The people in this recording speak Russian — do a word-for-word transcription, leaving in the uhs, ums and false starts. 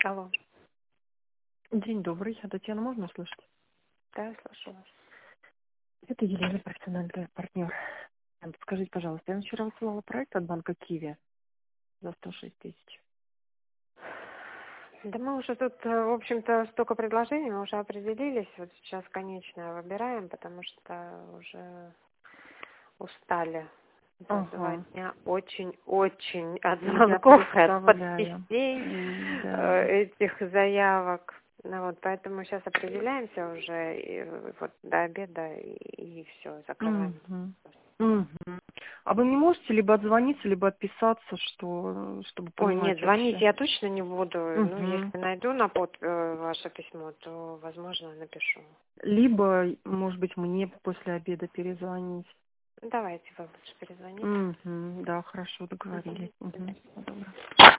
Алло. День добрый. А Татьяна, можно услышать? Да, я слышу вас. Это Елена, профессиональный партнер. Скажите, пожалуйста, я вчера высылала проект от банка Киви за сто шесть тысяч. Да мы уже тут, э, в общем-то, столько предложений, мы уже определились. Вот сейчас конечное выбираем, потому что уже устали за два Ага. дня очень-очень от Я звонков и от представляю. подписей М, э, Да. этих заявок. Ну вот, поэтому сейчас определяемся уже, и э, вот до обеда, и, все, закрываем. Мгм. Мгм. А вы не можете либо отзвониться, либо отписаться, что, чтобы Ой, нет, понимать звонить вообще? я точно не буду. Ну, Угу. если найду на под э, ваше письмо, то, возможно, напишу. Либо, может быть, мне после обеда перезвонить. Давайте вы лучше перезвоните. Угу. Да, хорошо, Мгм. договорились. Угу. Добро.